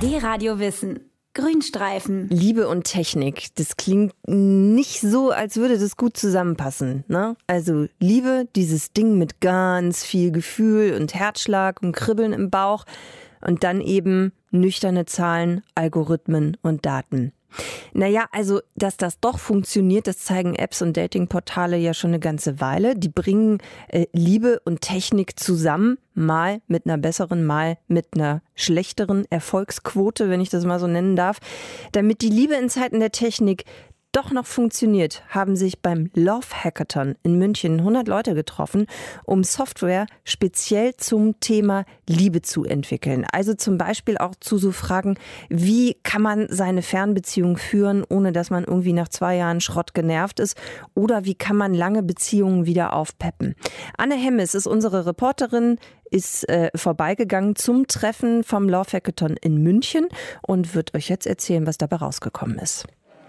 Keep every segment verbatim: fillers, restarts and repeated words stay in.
D-Radio Wissen. Grünstreifen. Liebe und Technik, das klingt nicht so, als würde das gut zusammenpassen, ne? Also Liebe, dieses Ding mit ganz viel Gefühl und Herzschlag und Kribbeln im Bauch und dann eben nüchterne Zahlen, Algorithmen und Daten. Naja, also, dass das doch funktioniert, das zeigen Apps und Datingportale ja schon eine ganze Weile. Die bringen äh, Liebe und Technik zusammen, mal mit einer besseren, mal mit einer schlechteren Erfolgsquote, wenn ich das mal so nennen darf. Damit die Liebe in Zeiten der Technik doch noch funktioniert, haben sich beim Love Hackathon in München hundert Leute getroffen, um Software speziell zum Thema Liebe zu entwickeln. Also zum Beispiel auch zu so Fragen, wie kann man seine Fernbeziehung führen, ohne dass man irgendwie nach zwei Jahren Schrott genervt ist? Oder wie kann man lange Beziehungen wieder aufpeppen? Anne Hemmes ist unsere Reporterin, ist äh, vorbeigegangen zum Treffen vom Love Hackathon in München und wird euch jetzt erzählen, was dabei rausgekommen ist.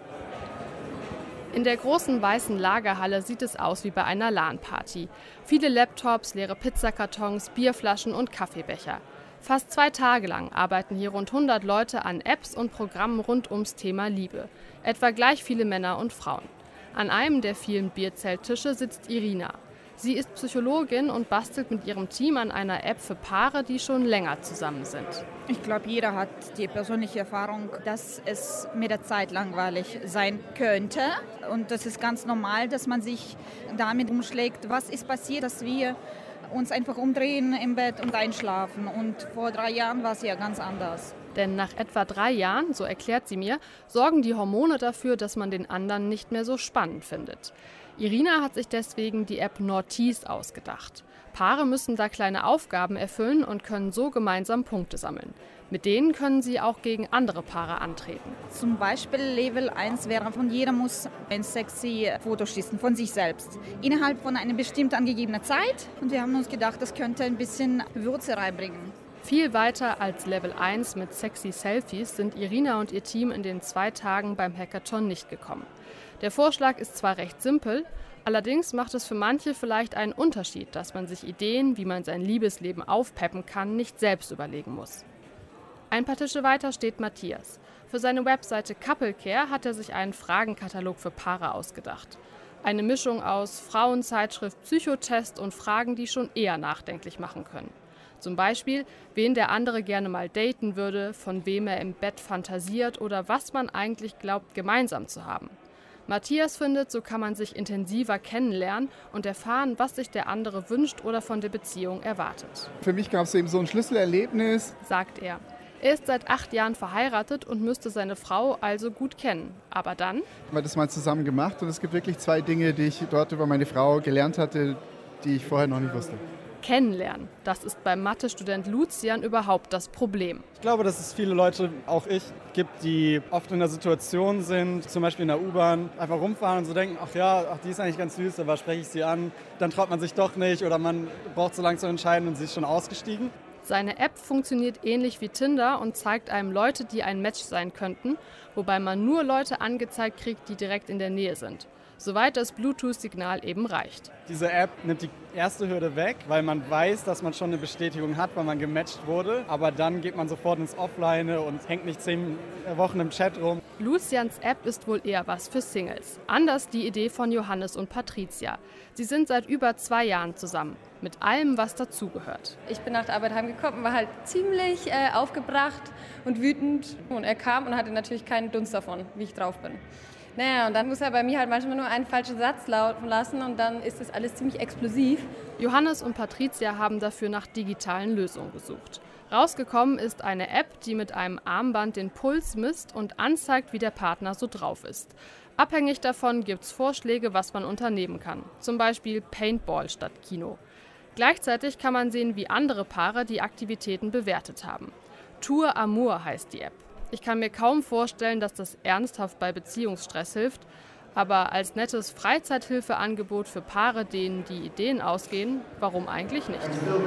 In der großen weißen Lagerhalle sieht es aus wie bei einer LAN-Party. Viele Laptops, leere Pizzakartons, Bierflaschen und Kaffeebecher. Fast zwei Tage lang arbeiten hier rund hundert Leute an Apps und Programmen rund ums Thema Liebe. Etwa gleich viele Männer und Frauen. An einem der vielen Bierzelttische sitzt Irina. Sie ist Psychologin und bastelt mit ihrem Team an einer App für Paare, die schon länger zusammen sind. Ich glaube, jeder hat die persönliche Erfahrung, dass es mit der Zeit langweilig sein könnte. Und das ist ganz normal, dass man sich damit umschlägt, was ist passiert, dass wir uns einfach umdrehen im Bett und einschlafen. Und vor drei Jahren war es ja ganz anders. Denn nach etwa drei Jahren, so erklärt sie mir, sorgen die Hormone dafür, dass man den anderen nicht mehr so spannend findet. Irina hat sich deswegen die App Naughties ausgedacht. Paare müssen da kleine Aufgaben erfüllen und können so gemeinsam Punkte sammeln. Mit denen können sie auch gegen andere Paare antreten. Zum Beispiel Level eins wäre, von jeder muss ein sexy Foto schießen von sich selbst. Innerhalb von einer bestimmt angegebenen Zeit. Und wir haben uns gedacht, das könnte ein bisschen Würze reinbringen. Viel weiter als Level eins mit sexy Selfies sind Irina und ihr Team in den zwei Tagen beim Hackathon nicht gekommen. Der Vorschlag ist zwar recht simpel, allerdings macht es für manche vielleicht einen Unterschied, dass man sich Ideen, wie man sein Liebesleben aufpeppen kann, nicht selbst überlegen muss. Ein paar Tische weiter steht Matthias. Für seine Webseite Couple Care hat er sich einen Fragenkatalog für Paare ausgedacht. Eine Mischung aus Frauenzeitschrift, Psychotest und Fragen, die schon eher nachdenklich machen können. Zum Beispiel, wen der andere gerne mal daten würde, von wem er im Bett fantasiert oder was man eigentlich glaubt, gemeinsam zu haben. Matthias findet, so kann man sich intensiver kennenlernen und erfahren, was sich der andere wünscht oder von der Beziehung erwartet. Für mich gab es eben so ein Schlüsselerlebnis, sagt er. Er ist seit acht Jahren verheiratet und müsste seine Frau also gut kennen. Aber dann haben wir das mal zusammen gemacht und es gibt wirklich zwei Dinge, die ich dort über meine Frau gelernt hatte, die ich vorher noch nicht wusste. Kennenlernen, das ist beim Mathe-Student Lucian überhaupt das Problem. Ich glaube, dass es viele Leute, auch ich, gibt, die oft in der Situation sind, zum Beispiel in der U-Bahn, einfach rumfahren und so denken, ach ja, ach, die ist eigentlich ganz süß, aber spreche ich sie an, dann traut man sich doch nicht oder man braucht so lange zu entscheiden und sie ist schon ausgestiegen. Seine App funktioniert ähnlich wie Tinder und zeigt einem Leute, die ein Match sein könnten, wobei man nur Leute angezeigt kriegt, die direkt in der Nähe sind. Soweit das Bluetooth-Signal eben reicht. Diese App nimmt die erste Hürde weg, weil man weiß, dass man schon eine Bestätigung hat, weil man gematcht wurde. Aber dann geht man sofort ins Offline und hängt nicht zehn Wochen im Chat rum. Lucians App ist wohl eher was für Singles. Anders die Idee von Johannes und Patricia. Sie sind seit über zwei Jahren zusammen, mit allem, was dazugehört. Ich bin nach der Arbeit heimgekommen und war halt ziemlich äh, aufgebracht und wütend. Und er kam und hatte natürlich keinen Dunst davon, wie ich drauf bin. Naja, und dann muss er bei mir halt manchmal nur einen falschen Satz lauten lassen und dann ist das alles ziemlich explosiv. Johannes und Patricia haben dafür nach digitalen Lösungen gesucht. Rausgekommen ist eine App, die mit einem Armband den Puls misst und anzeigt, wie der Partner so drauf ist. Abhängig davon gibt es Vorschläge, was man unternehmen kann. Zum Beispiel Paintball statt Kino. Gleichzeitig kann man sehen, wie andere Paare die Aktivitäten bewertet haben. Tour Amour heißt die App. Ich kann mir kaum vorstellen, dass das ernsthaft bei Beziehungsstress hilft, aber als nettes Freizeithilfeangebot für Paare, denen die Ideen ausgehen, warum eigentlich nicht?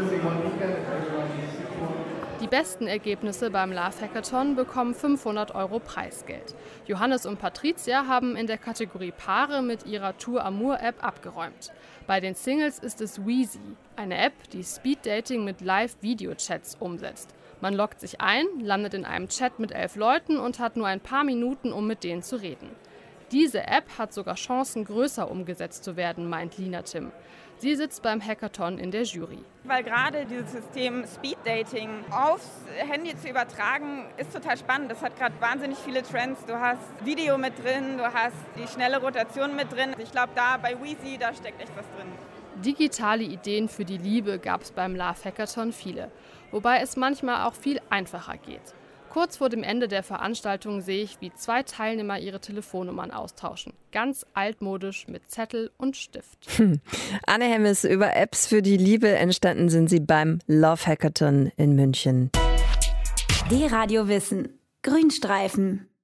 Die besten Ergebnisse beim Love Hackathon bekommen fünfhundert Euro Preisgeld. Johannes und Patricia haben in der Kategorie Paare mit ihrer Tour Amour App abgeräumt. Bei den Singles ist es Wheezy, eine App, die Speeddating mit Live-Video-Chats umsetzt. Man loggt sich ein, landet in einem Chat mit elf Leuten und hat nur ein paar Minuten, um mit denen zu reden. Diese App hat sogar Chancen, größer umgesetzt zu werden, meint Lina Timm. Sie sitzt beim Hackathon in der Jury. Weil gerade dieses System Speed Dating aufs Handy zu übertragen, ist total spannend. Das hat gerade wahnsinnig viele Trends. Du hast Video mit drin, du hast die schnelle Rotation mit drin. Ich glaube, da bei Weezy, da steckt echt was drin. Digitale Ideen für die Liebe gab es beim Love Hackathon viele, wobei es manchmal auch viel einfacher geht. Kurz vor dem Ende der Veranstaltung sehe ich, wie zwei Teilnehmer ihre Telefonnummern austauschen. Ganz altmodisch mit Zettel und Stift. Hm. Anne Hemmes, über Apps für die Liebe entstanden sind sie beim Love Hackathon in München. D-Radio Wissen. Grünstreifen.